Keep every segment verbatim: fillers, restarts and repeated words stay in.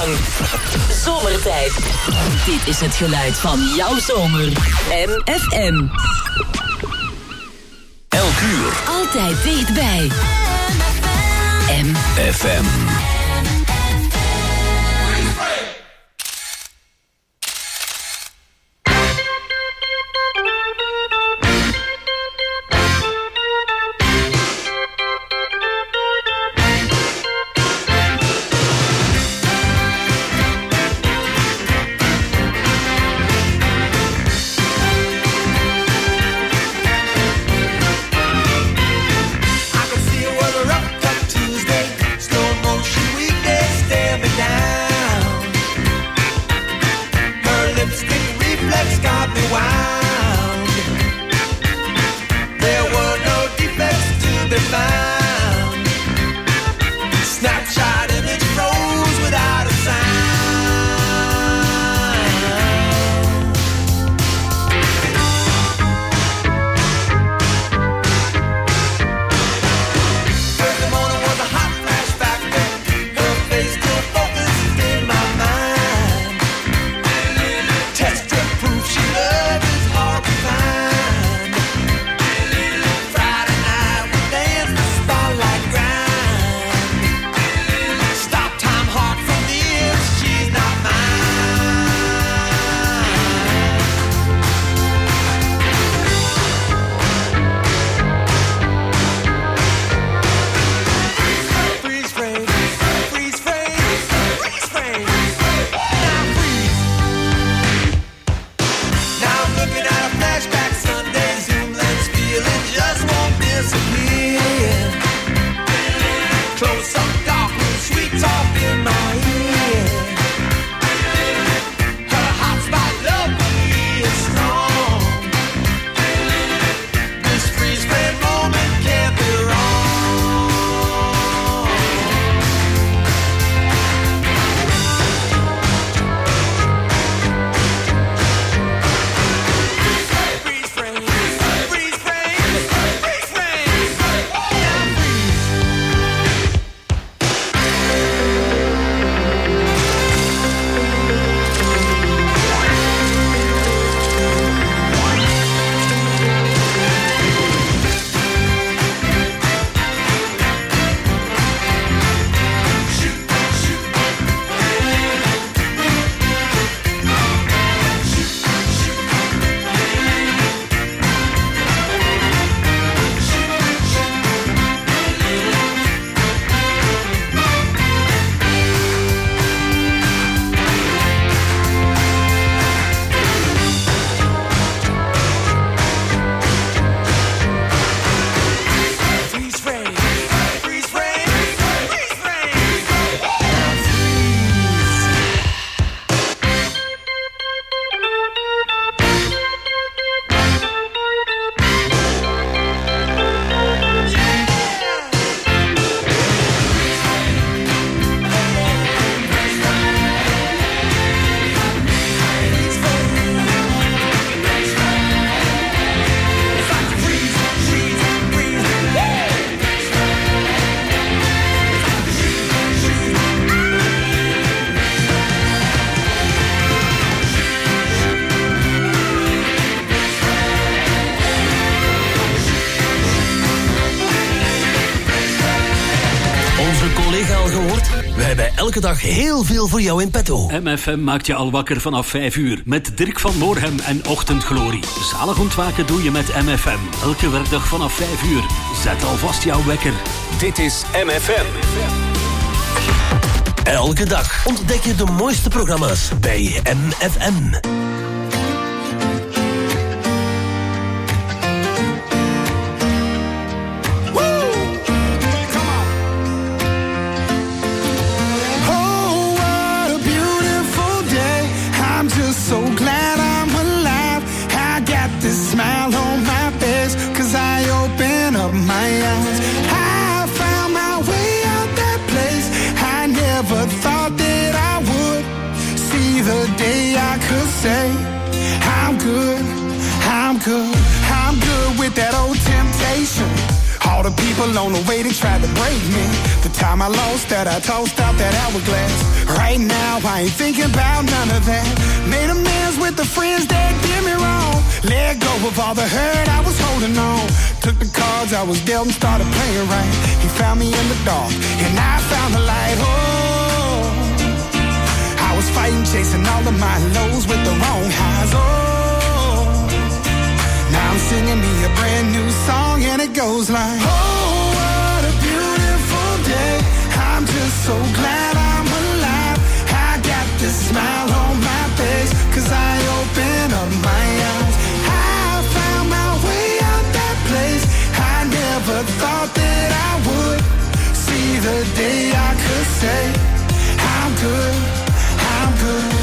lang. Zomertijd. Dit is het geluid van jouw zomer. M F M. Elk uur. Altijd dichtbij. M F M. Elke dag heel veel voor jou in petto. M F M maakt je al wakker vanaf vijf uur. Met Dirk van Moorhem en Ochtendglorie. Zalig ontwaken doe je met M F M. Elke werkdag vanaf vijf uur. Zet alvast jouw wekker. Dit is M F M. Elke dag ontdek je de mooiste programma's bij M F M. So glad I'm alive. I got this smile on my face, 'cause I open up my eyes. I found my way out that place I never thought that I would. See the day I could say I'm good, I'm good, I'm good with that old temptation. All All the people on the way, they tried to break me. The time I lost that, I tossed out that hourglass. Right now, I ain't thinking about none of that. Made amends with the friends that did me wrong. Let go of all the hurt I was holding on. Took the cards I was dealt and started playing right. He found me in the dark, and I found the light. Oh, I was fighting, chasing all of my lows with the wrong highs. Oh, now I'm singing me a brand new song, and it goes like, oh, what a beautiful day. I'm just so glad I'm alive. I got this smile on my face, cause I opened up my eyes. I found my way out that place. I never thought that I would see the day I could say, I'm good, I'm good.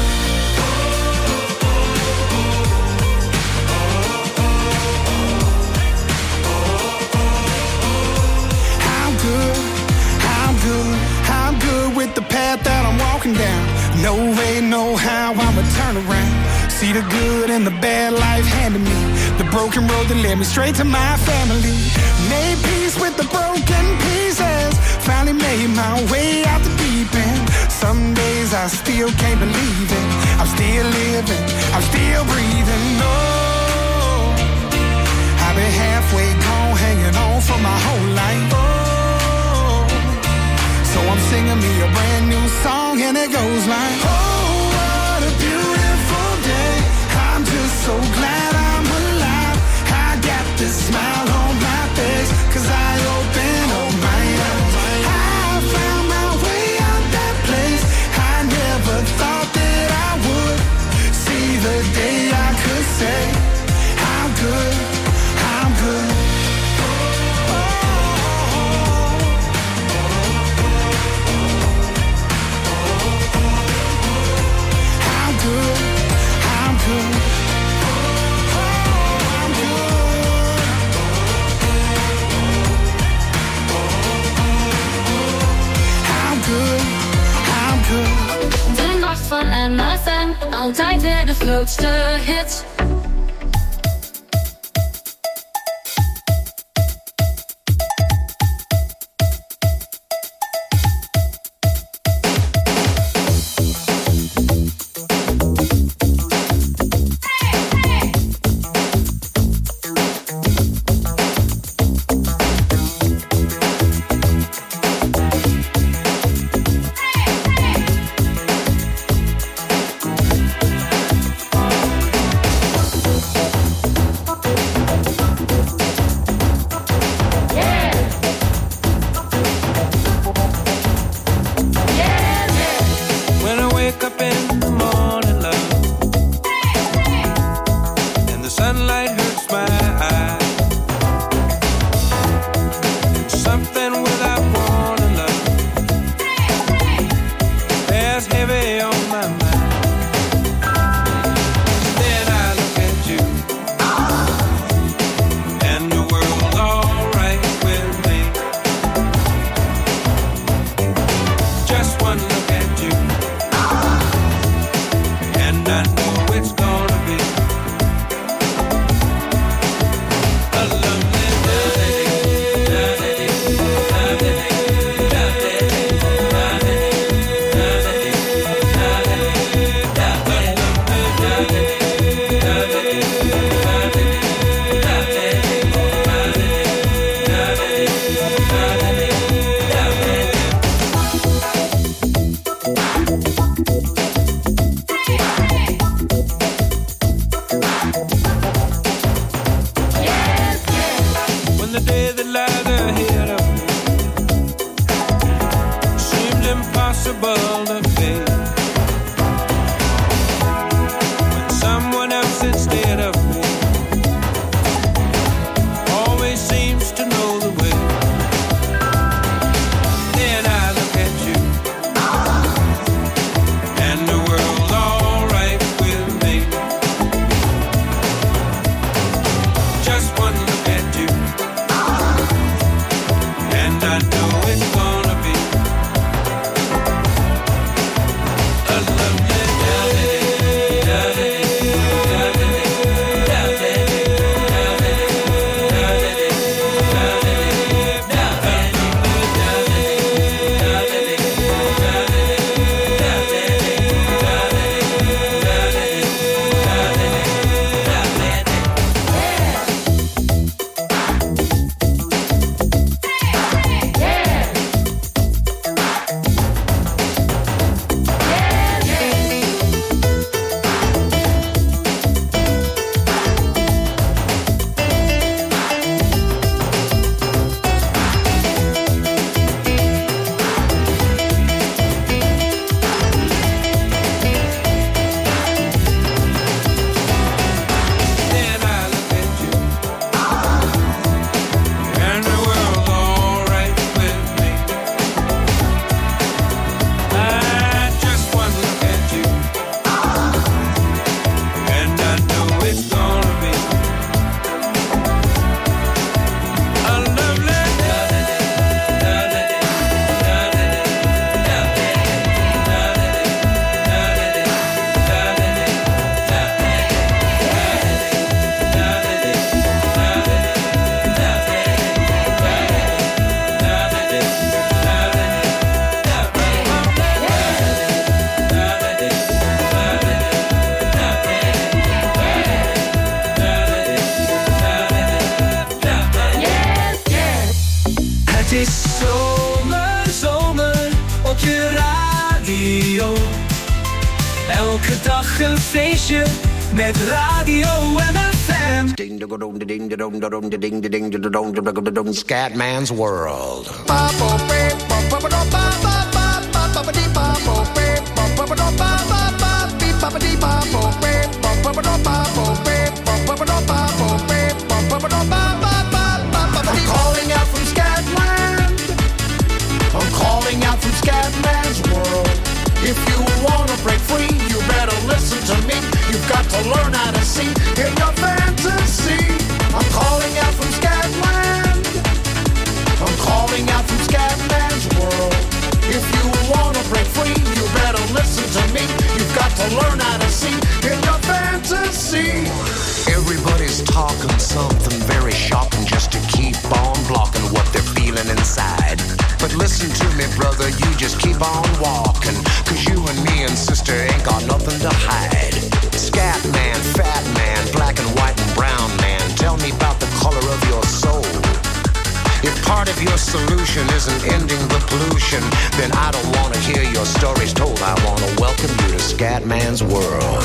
I'm good, I'm good, I'm good with the path that I'm walking down. No way, no how, I'ma turn around. See the good and the bad life handed me. The broken road that led me straight to my family. Made peace with the broken pieces. Finally made my way out the deep end. Some days I still can't believe it. I'm still living, I'm still breathing. No, I've been halfway gone, hanging on for my whole life. Oh, so I'm singing me a brand new song, and it goes like, oh, what a beautiful day. I'm just so glad I'm alive. I got this smile on my face, cause I opened up my eyes. I found my way out that place. I never thought that I would see the day I could say, I'm good, I'm good. I'm good, I'm good. De nacht van M F M, altijd weer de grootste hits. Elke dag een feestje met Radio M F M. Scatman's World. I'm calling out from Scatland. I'm calling out from Scatman's World. If you wanna break free, you better listen to me. You've got to learn how to see in your fantasy. I'm calling out from Scatland. I'm calling out from Scatman's World. If you wanna break free, you better listen to me. You've got to learn how to see in your fantasy. Everybody's talking something very shocking just to keep on blocking what they're feeling inside. But listen to me, brother, you just keep on walking, cause you and me and sister ain't got nothing to hide. Scat man, fat man, black and white and brown man, tell me about the color of your soul. If part of your solution isn't ending the pollution, then I don't want to hear your stories told. I want to welcome you to Scatman's World.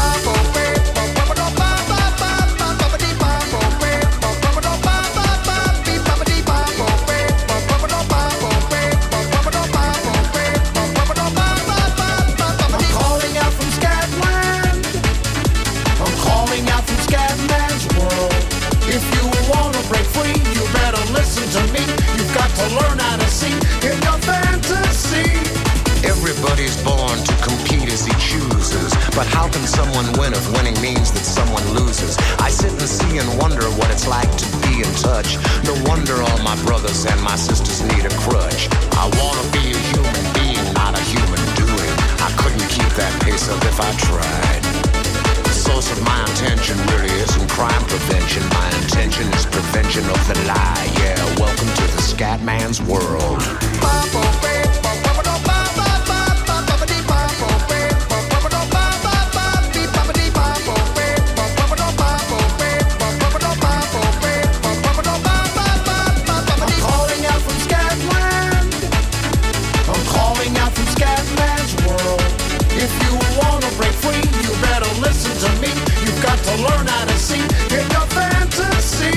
Learn how to see in your fantasy. Everybody's born to compete as he chooses, but how can someone win if winning means that someone loses? I sit and see and wonder what it's like to be in touch. No wonder all my brothers and my sisters need a crutch. I wanna be a human being, not a human doing. I couldn't keep that pace up if I tried. The source of my intention really isn't crime prevention. My intention is prevention of the lie. Yeah, welcome to the Scatman's World. Learn how to see in your fantasy.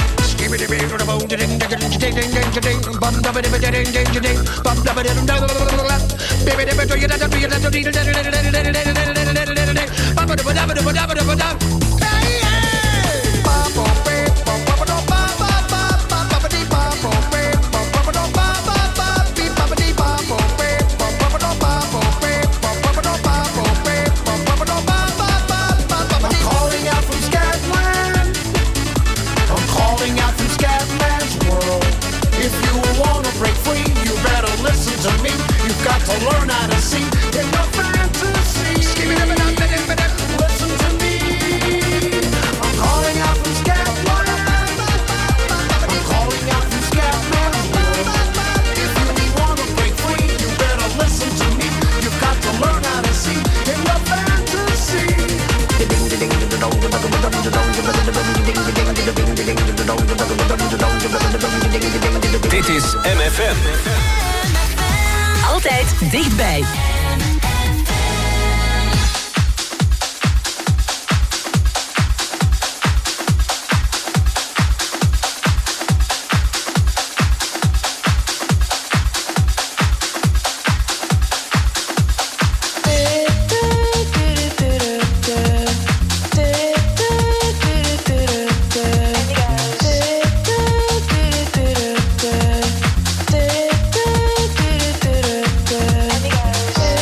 Learn how to see in your fantasy. Listen to me. I'm calling out from Scatman. I'm calling out from Scatman's World. If you wanna break free, you better listen to me. You've got to learn how to see in your fantasy. Dit is M F M. Altijd dichtbij. Yeah.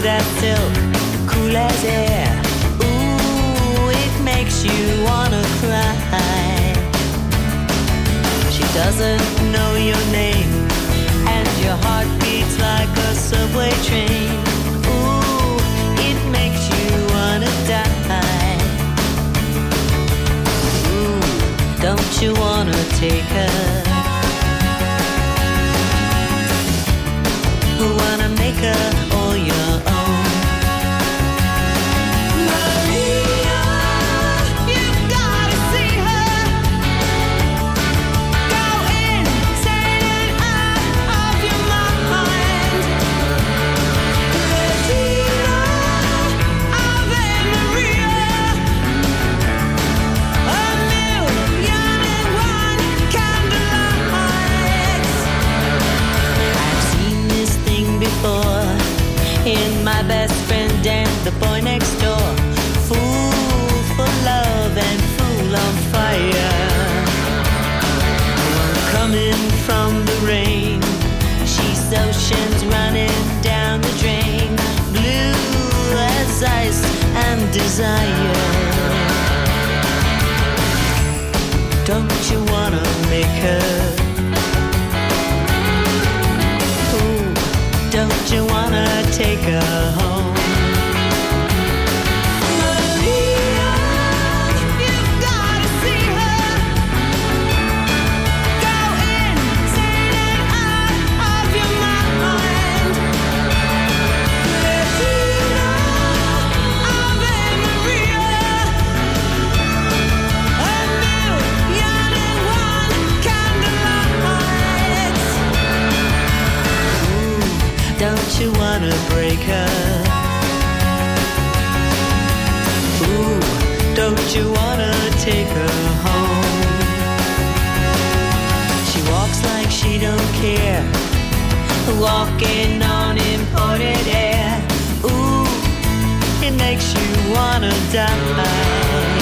smooth as silk, cool as air. Ooh, it makes you wanna cry. She doesn't know your name, and your heart beats like a subway train. Ooh, it makes you wanna die. Ooh, don't you wanna take her? Wanna make her all your own. Maria, you've gotta see her. Go insane and out of your mind. Regina, Ave Maria. A million and one candlelights. I've seen this thing before in my best friend and the boy next door. Fool for love and fool on fire. Coming from the rain, she's oceans running down the drain. Blue as ice and desire. Don't you wanna make her? Don't you wanna take her home? Maria, you've gotta see her. Go insane and out of your mind. Regina, Ave Maria. A million and one candlelights. Don't you wanna break her? Ooh, don't you wanna take her home? She walks like she don't care, walking on imported air. Ooh, it makes you wanna die.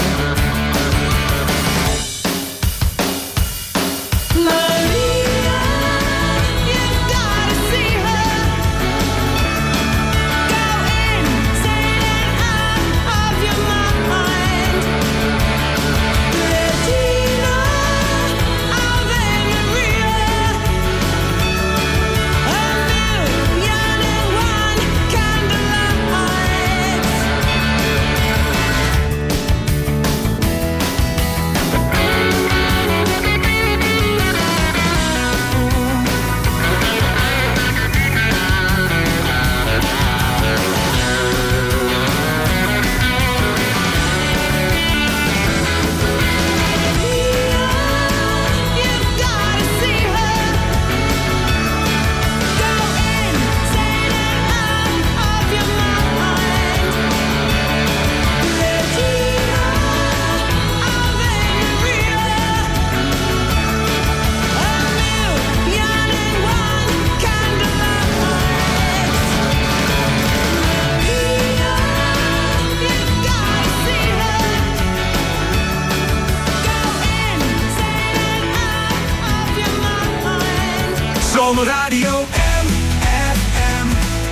Zomerradio M F M.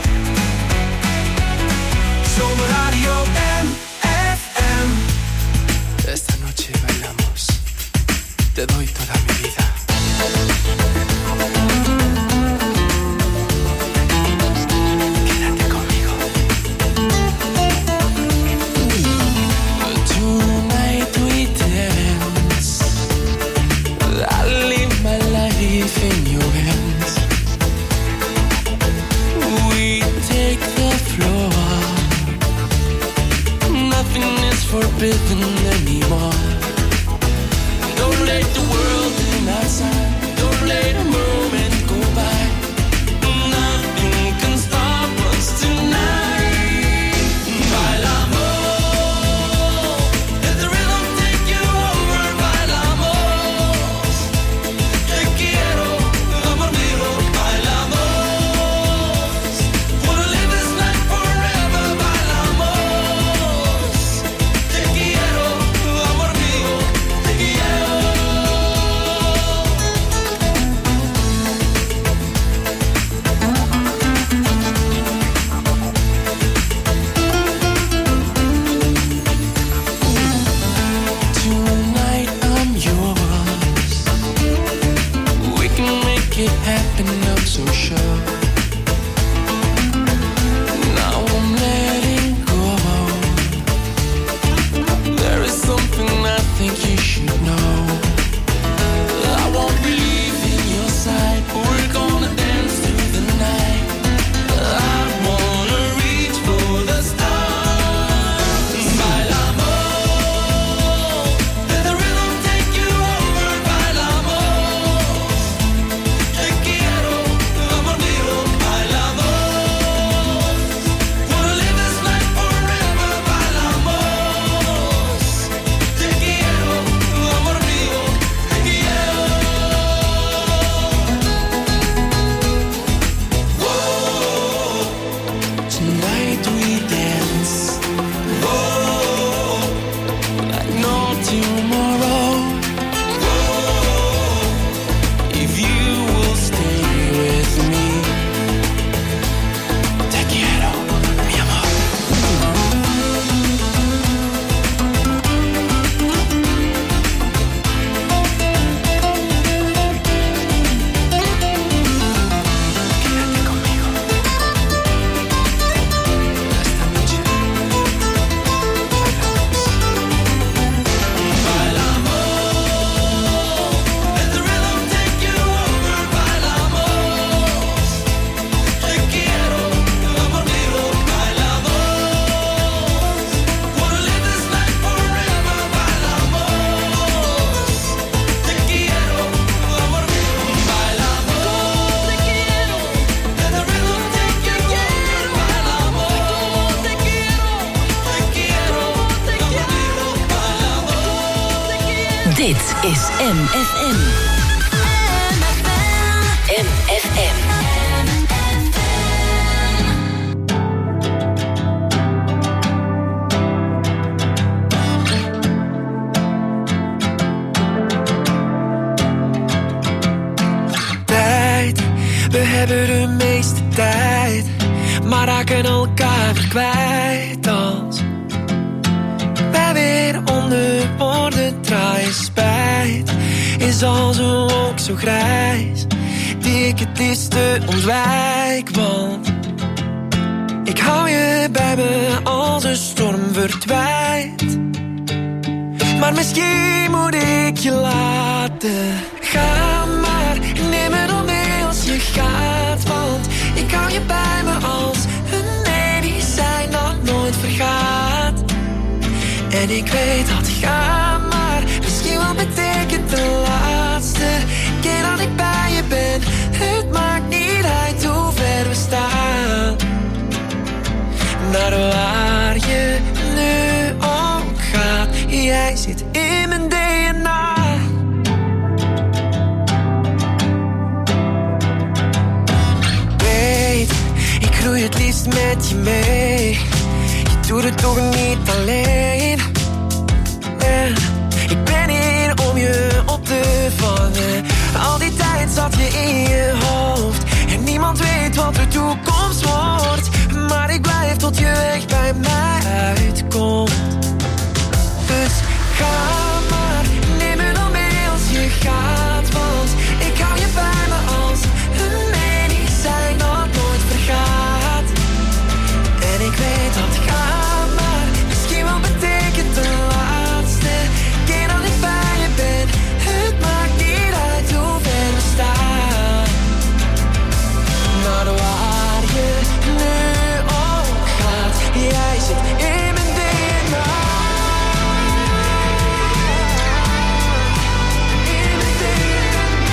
Zomerradio M F M. Esta noche bailamos. Te doy toda mi vida. Quédate conmigo. Tonight we dance. I live my life in your hands. it happen, I'm so sure. Now I'm letting go. There is something I think you should know. I won't be leaving your side, but we're gonna dance through the night. I wanna reach for the stars. Bailamos, let the rhythm take you over. Bailamos, te quiero, amor mío. Bailamos, wanna live this life forever. Bailamos, te quiero, amor mío. Te quiero. Whoa, tonight we dance. Whoa, like no tomorrow. Whoa, if you will stay with me. Te quiero, mi amor. Quédate conmigo. Esta noche bailamos. Let the rhythm take you over. Bailamos, te quiero, amor mío. Bailamos, wanna live this life forever. Bailamos, te quiero, amor mío. Bailamos, te quiero. Let the rhythm take you over. Bailamos, te quiero, te quiero, te quiero. Bailamos, te quiero. Dit is M F M. M F M. Tijd, we hebben de meeste tijd, maar raken elkaar weer kwijt als wij weer onder woorden draaien. Spijt is als een wolk zo grijs, die ik het liefste ontwijk, want ik hou je bij me als een storm verdwijnt. Maar misschien moet ik je laten gaan, maar neem me dan mee als je gaat, want ik hou je bij me als een medicijn dat nooit vergaat. En ik weet dat gaan, maar misschien wel betekent de laatste keer dat ik bij je ben. Het maakt niet uit hoe ver we staan, naar waar je nu ook gaat. Jij zit in mijn D N A. Weet, ik groei het liefst met je mee. Je doet het toch niet alleen. En ik ben hier om je op te vangen. Al die tijd zat je in je hoofd en niemand weet wat de toekomst wordt. Maar ik blijf tot je weg bij mij uitkomt. Dus ga maar, neem me dan mee als je gaat, want ik hou je bij me als een medicijn dat nooit vergaat. En ik weet dat ga maar misschien wel betekent de laatste keer dat ik bij je ben. Het maakt niet uit hoe ver we staan, naar waar je nu ook gaat. Jij zit in mijn D N A. In mijn D N A.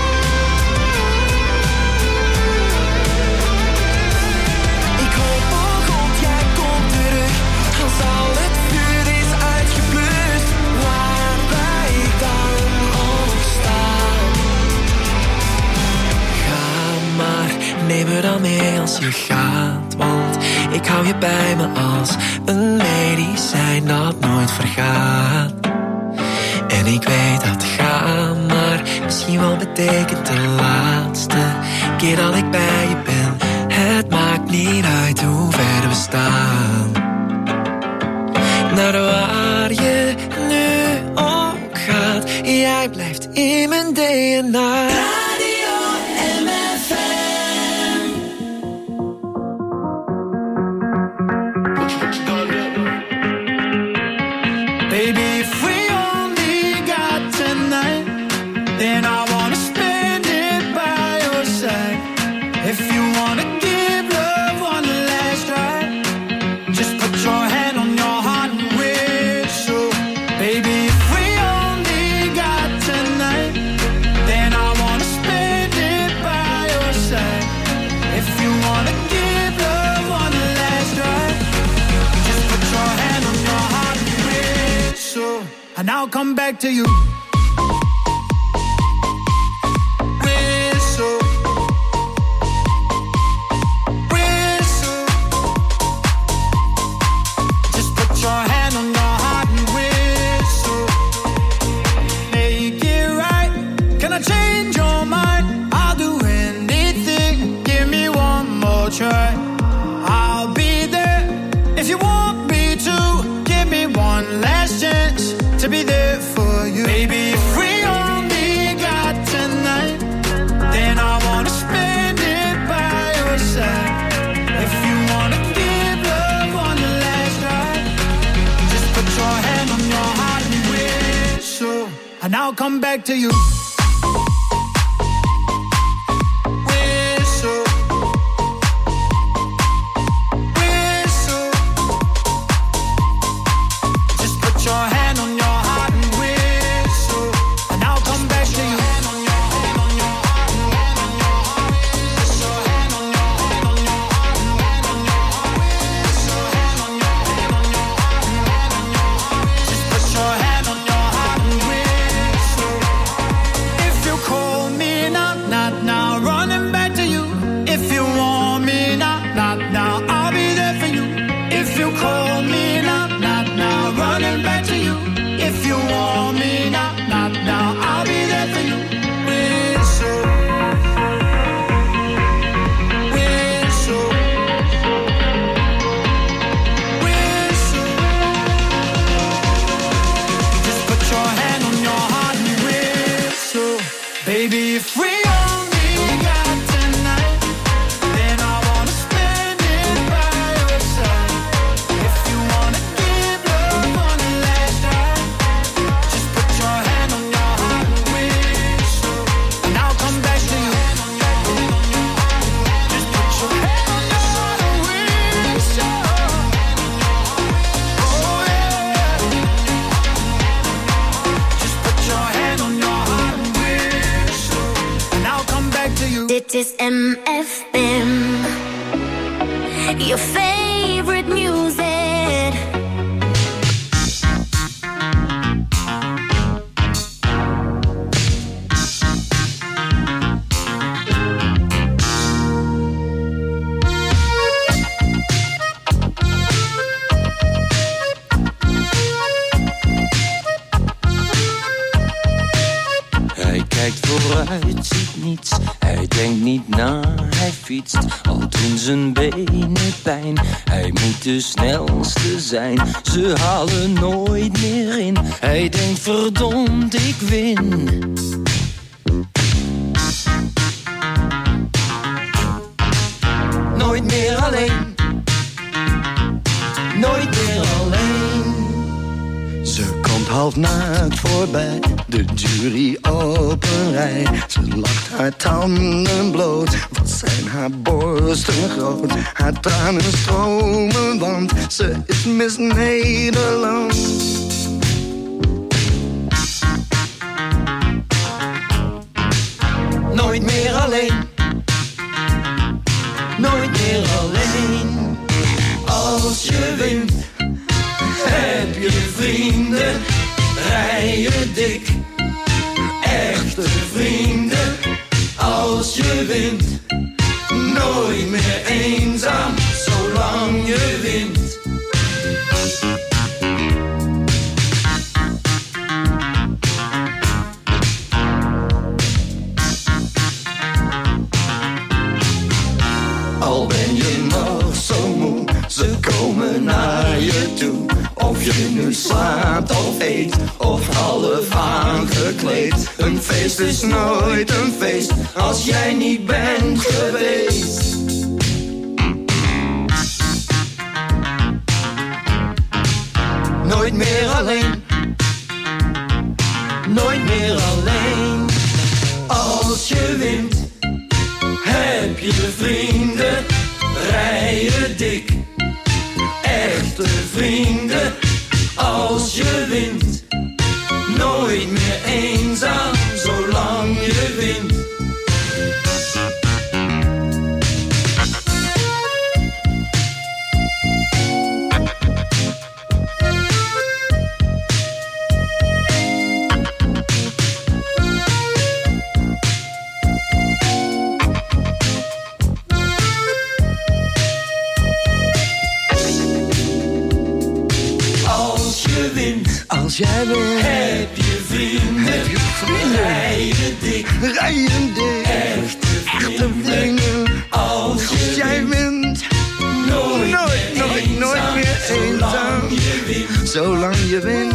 Ik hoop oh God, jij komt terug, als al het vuur is uitgeblust, waar wij dan ook staan. Ga maar, neem me dan mee als je gaat, want ik hou je bij me als een medicijn dat nooit vergaat. En ik weet dat gaan maar misschien wel betekent de laatste keer dat ik bij je ben. Het maakt niet uit hoe ver we staan, naar waar je nu ook gaat. Jij blijft in mijn D N A. Radio come back to you. Whistle, whistle. Just put your hand on your heart and whistle. Make it right. Can I change your mind? I'll do anything. Give me one more try. I'll be there if you want me to. Give me one last chance to be there for you. Baby, if we only got tonight, then I wanna spend it by your side. If you wanna give love on the last ride, just put your hand on your heart and whistle, and I'll come back to you. Dit is M F M, your favorite music. Hij kijkt vooruit, ziet niets. Hij denkt niet na, hij fietst, al doen zijn benen pijn. Hij moet de snelste zijn, ze halen nooit meer in. Hij denkt verdomd, ik win. Nooit meer alleen, nooit meer alleen. Ze komt half naakt voorbij, de jury op een rij. Ze lacht haar tanden bloot, wat zijn haar borsten groot. Haar tranen stromen, want ze is Miss Nederland. Nooit meer alleen, nooit meer alleen. Als je wint, heb je vrienden, rij je dik. Echte vrienden, als je wint. Nooit meer eenzaam, zolang je wint. Al ben je nog zo moe, ze komen naar je toe. Of je nu slaapt of eet, of half aangekleed. Een feest is nooit een feest, als jij niet bent geweest. Nooit meer alleen, nooit meer alleen. Als je wint, heb je vrienden, rij je dik. Echte vrienden, als je wint. Nooit meer eenzaam, zolang je wint. als jij wint. Heb je vrienden, heb je vrienden, rijden dik, rijden dik, echte vrienden, echte vrienden als, als je jij wint. Nooit, nooit, nooit, eenzaam, nooit meer eenzaam, zolang je wint. Zolang je wint.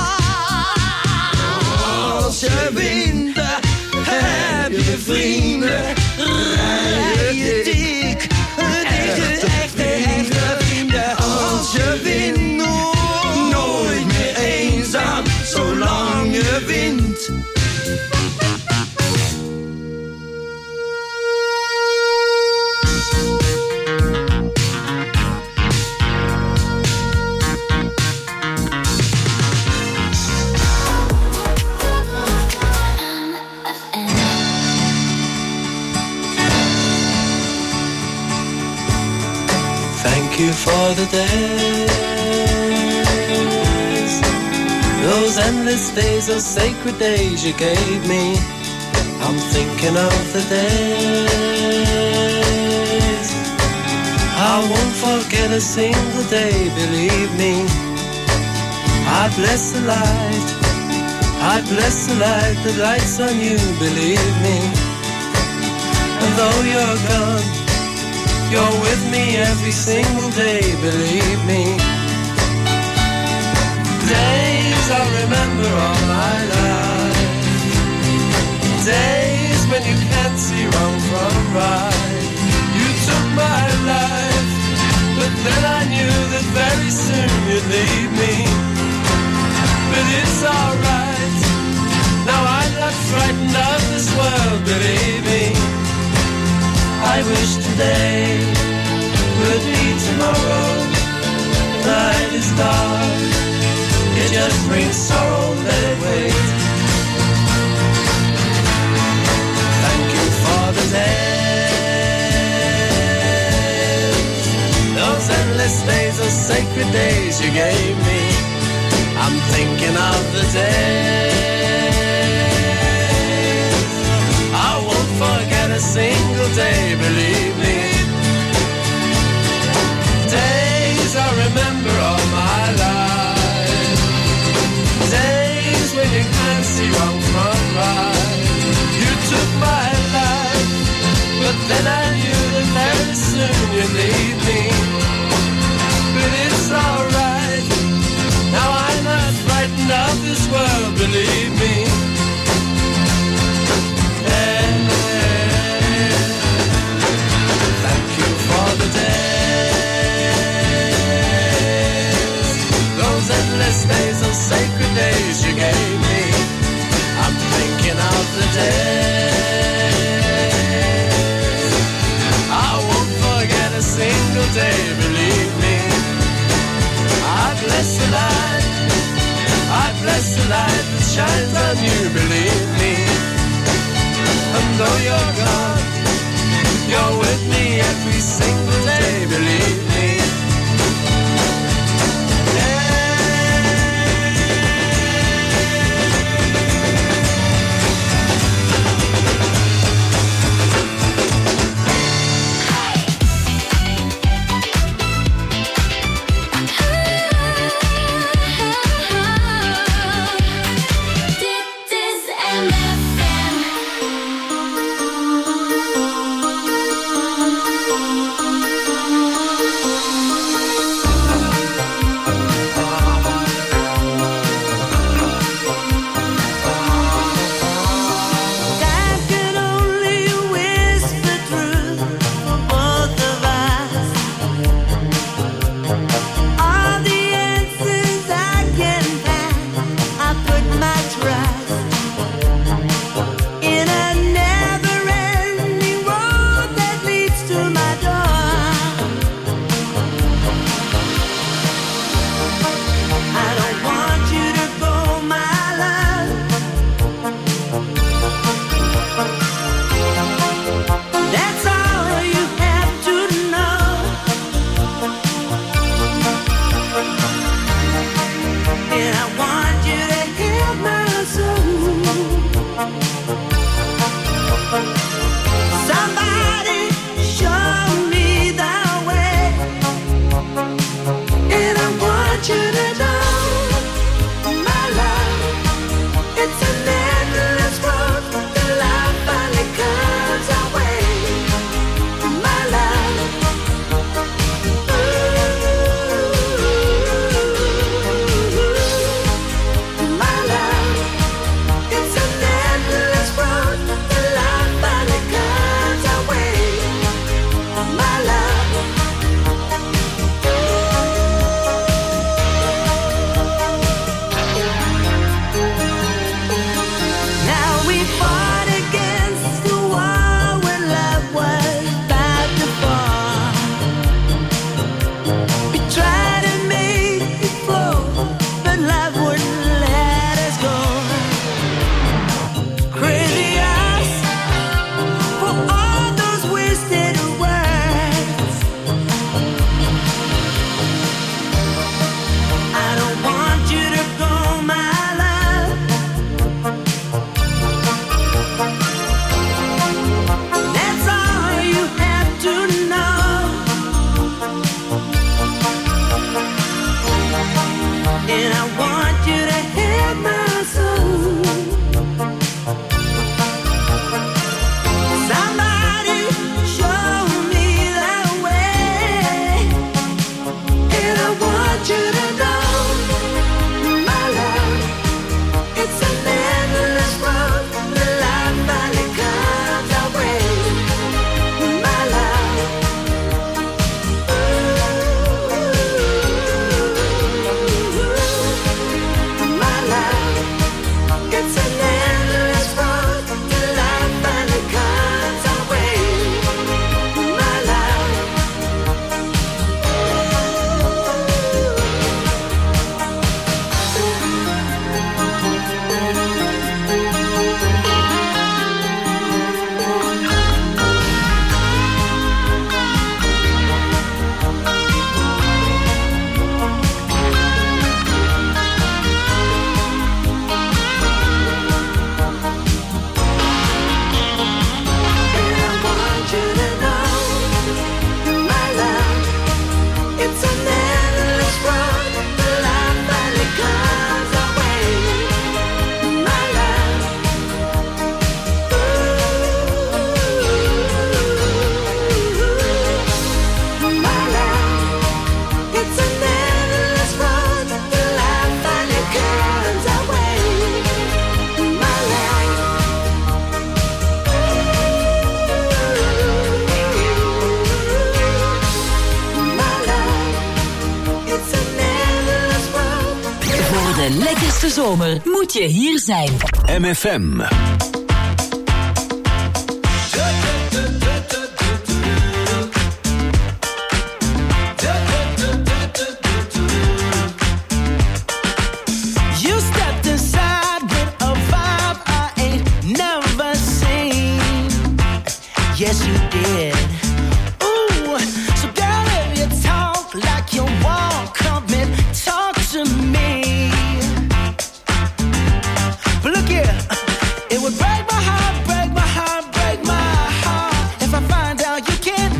Als je wint, heb je vrienden, rijden dik, echte, echte, echte vrienden. Als je wint, nooit meer eenzaam, zolang je wint. Thank you for the days, those endless days, those sacred days you gave me. I'm thinking of the days I won't forget a single day, believe me. I bless the light, I bless the light that lights on you, believe me. And though you're gone, you're with me every single day, believe me. Days I'll remember all my life. Days when you can't see wrong from right. You took my life, but then I knew that very soon you'd leave me. But it's alright, now I'm not frightened of this world, believe me. I wish today would be tomorrow. The night is dark, it just brings sorrow, let it wait. Thank you for the days, those endless days, those sacred days you gave me. I'm thinking of the days I won't forget a single day, believe me. Days I remember all my life. Days when you can't see wrong from right. You took my life, but then I knew that very soon you'd leave me. But it's alright, now I'm not frightened of this world, believe me. Days, those sacred days you gave me. I'm thinking of the days I won't forget a single day, believe me. I bless the light, I bless the light that shines on you, believe me. And though you're gone, you're with me every single day, believe me. de lekkerste zomer moet je hier zijn. M F M. Yes, you did. Ooh, so girl, if you talk like you want, come and talk to me. But look here, it would break my heart, break my heart, break my heart if I find out you can't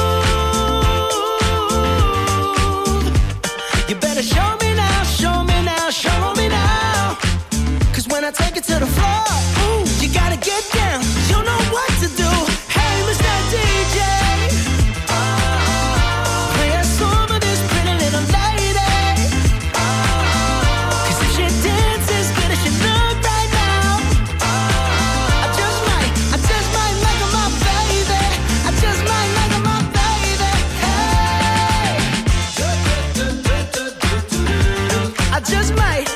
move. You better show me now, show me now, show me now. 'Cause when I take it to the floor, ooh, you gotta get down. You know what to do. D J, play a song for this pretty little lady. 'Cause if she dances as good as she look right now, I just might, I just might make her my baby. I just might make her my baby. Hey, I just might.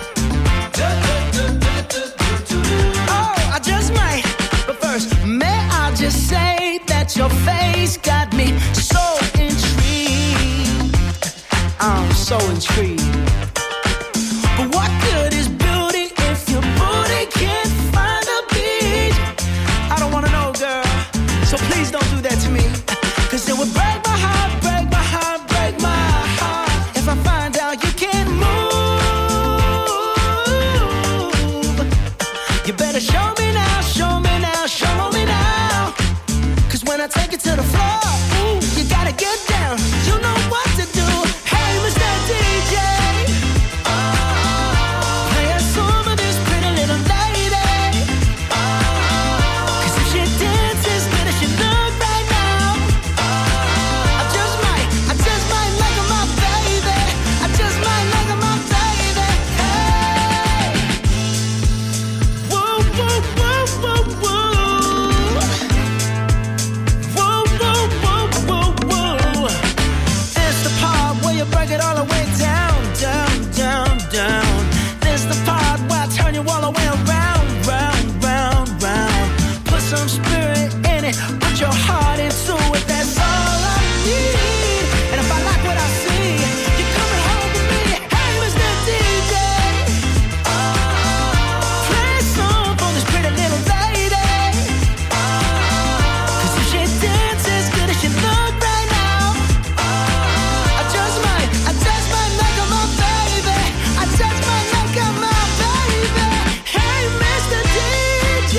Oh, I just might. But first, may I just say your face got me so intrigued. I'm so intrigued. But what good is beauty if your booty can't find a beat? I don't wanna know, girl, so please don't do that to me. 'Cause it would break my heart, break my heart, break my heart if I find out you can't move. You better show me now, show me now, show me now. When I take it to the floor, ooh, you gotta get down. You know what to do. Hey, Mister D J, play a song for this pretty little lady. 'Cause if she dances as good as she look right now, I just might, I just might make her my baby. I just might make her my baby. Hey, whoa, whoa, whoa, whoa, whoa. Break it all the way down, down, down, down. This the part where I turn you all the way around, round, round, round. Put some spirit in it, put your heart into it. That's all I need. And if I like what I see, you're coming home with me. Hey, Mister D J, play a song for this pretty little lady. 'Cause if she dances as good as she look right now, I just might, I just might make her my baby. I just might make her my baby. Hey, Mister D J,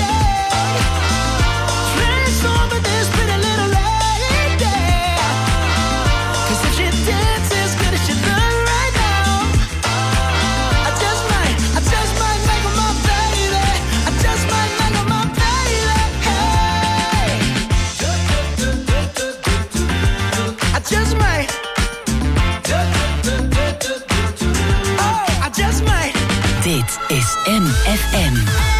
play a song for this pretty little lady. 'Cause if she dances as good as she look right now, I just might, I just might make her my baby. I just might make her my baby. Hey, I just might. Oh, I just might. Dit is M F M.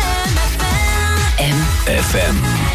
M F M.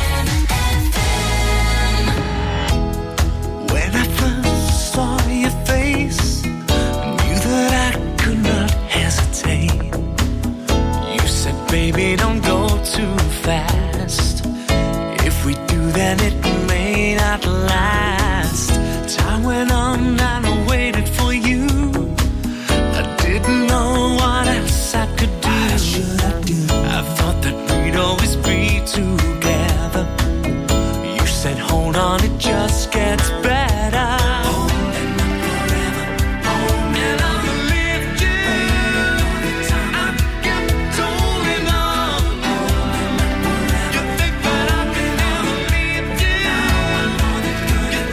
When I first saw your face, I knew that I could not hesitate. You said, baby, don't go too fast. If we do, then it may not last. Time went on and I waited for you. I didn't know what else I could do. What should I do? I thought that we'd always be together. You said, hold on, it just gets better. You think that I can never leave you.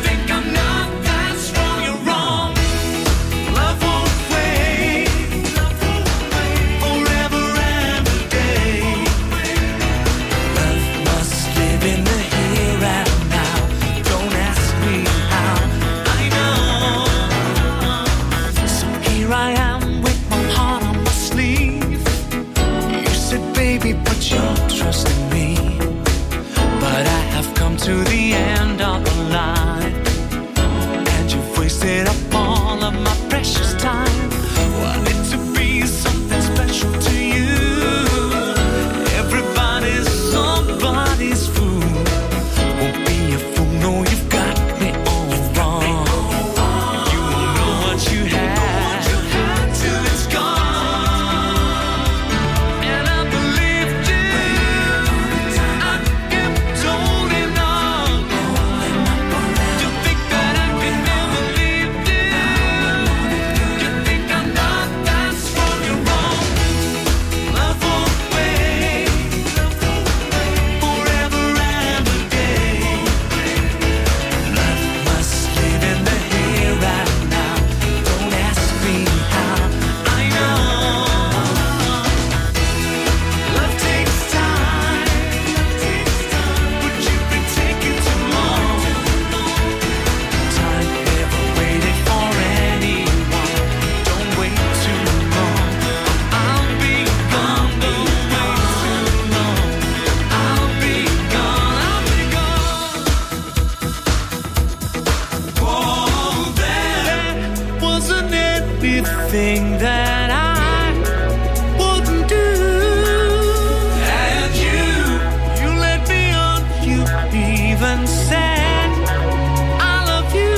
everything that I wouldn't do. And you, you let me on, you even said I love you.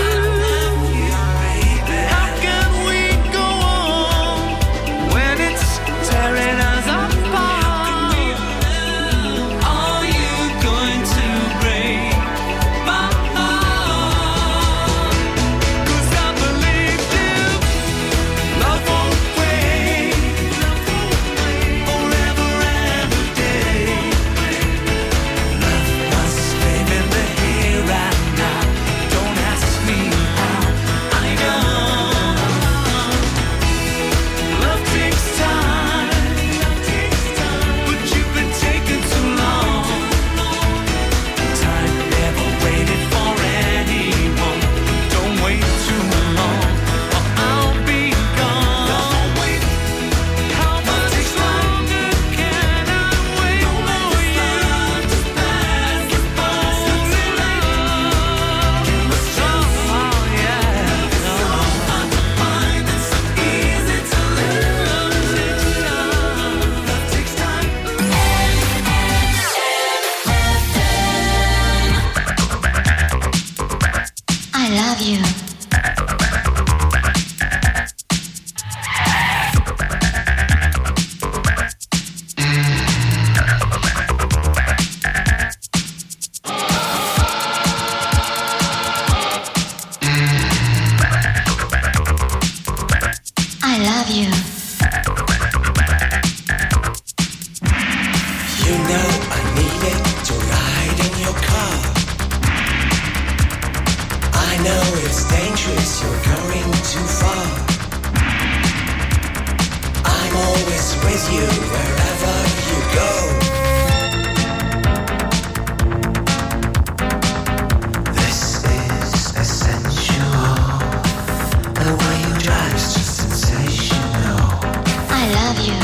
How can we go on when it's tearing us apart? Are you going to break my heart? 'Cause I believe you, love won't wait forever and a day. Love must live in the here and now. Don't ask me how, I know. Love takes time, but you've been taking too long. Time never waited for anyone. Don't wait too long, or I'll be gone. How much longer can I wait for you? Oh, yeah. Love takes time. I love you. I love you. You know I needed to ride in your car. I know it's dangerous, you're going too far. I'm always with you wherever you go. This is essential. The way you drive is just sensational. I love you.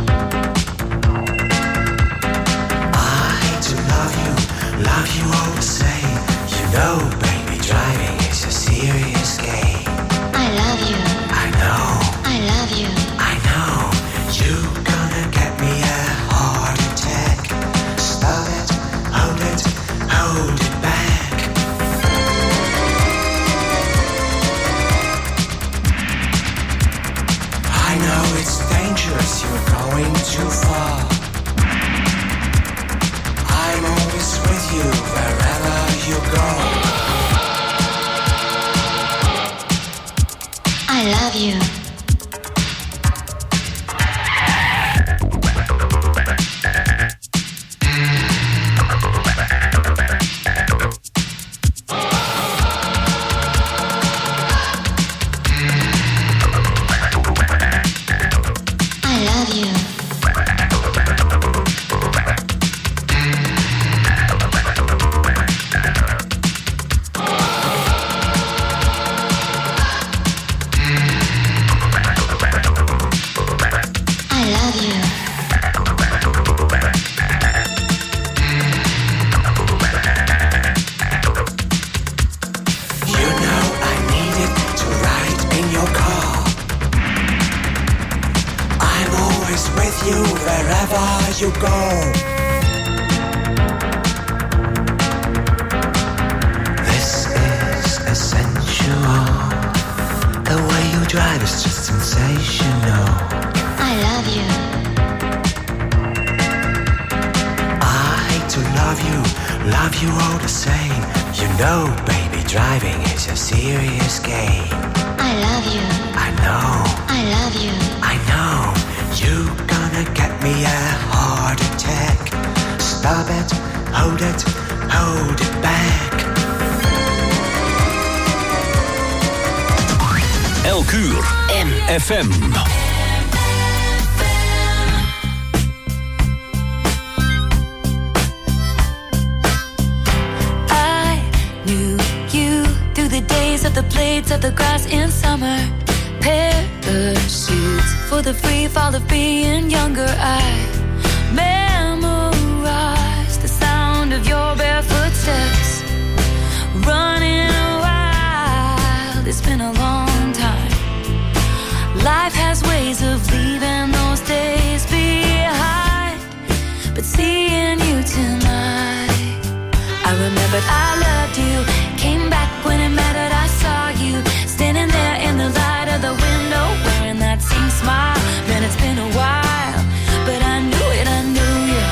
I to love you, love you all the same. You know, baby, driving is a serious game. I love you. I know, I love you. I know. You gonna get me a heart attack. Stop it, hold it, hold it back. I know it's dangerous, you're going too far. I'm always with you wherever you go. I love you. I love you. I love you. You know I needed to ride in your car. I'm always with you wherever you go. This is essential. The way you drive is just sensational. I love you. I to love you, love you all the same. You know, baby, driving is a serious game. I love you. I know, I love you. I know. You gonna get me a heart attack. Stop it, hold it, hold it back. Elk uur M F M. I knew you through the days of the blades of the grass in summer. Parachutes for the free fall of being younger. I memorized the sound of your barefoot steps. Running wild, it's been a long time. I loved you. Came back when it mattered, I saw you standing there in the light of the window, wearing that same smile. Man, it's been a while, but I knew it, I knew you.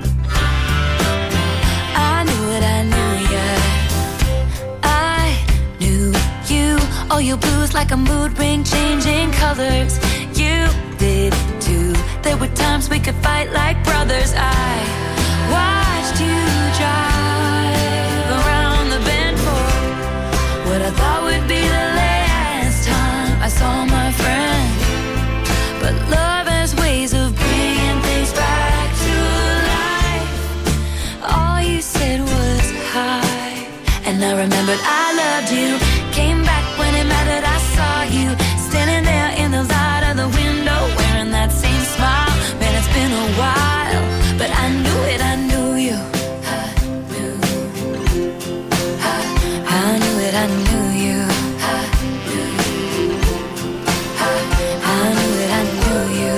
I knew it, I knew you. I knew you. All your blues like a mood ring, changing colors. You did too. There were times we could fight like brothers. I watched you drive around the bend for what I thought would be the last time I saw my friend. But love has ways of bringing things back to life. All you said was hi, and I remembered I loved you. Came back when it mattered, I saw you standing there in the light of the window, wearing that same smile. Man, it's been a while, but I knew it, I knew you. I knew, I, I knew it, I knew you. I knew, I, I knew it, I knew you.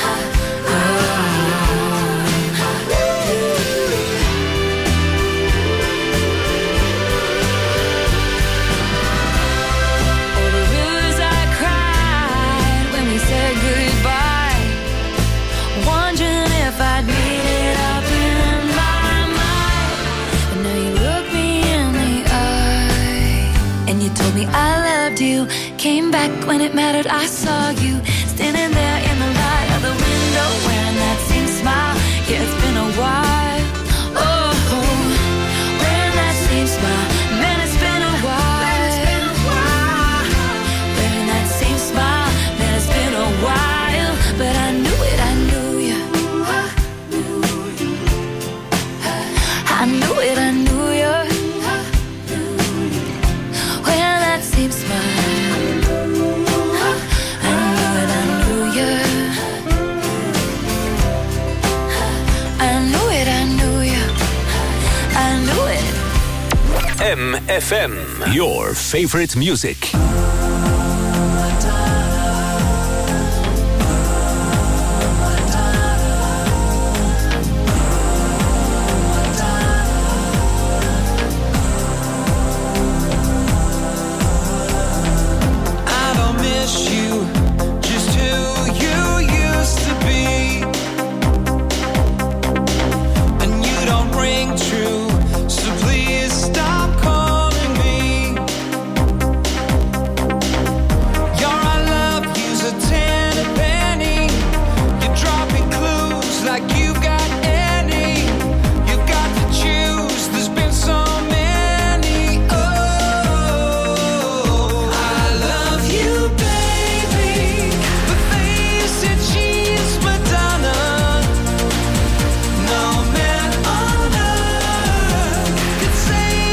I loved you. Came back when it mattered, I saw you standing there in the light of the window, wearing that same smile. Yeah, it's been a while. Oh, wearing that same smile. Man, it's been a while. Wearing that same smile. Man, it's been a while, but I knew it, I knew you. I knew it, I knew you. Same smile. I knew it, I knew you. I knew it, I knew you. I knew it. M F M, your favorite music. Time.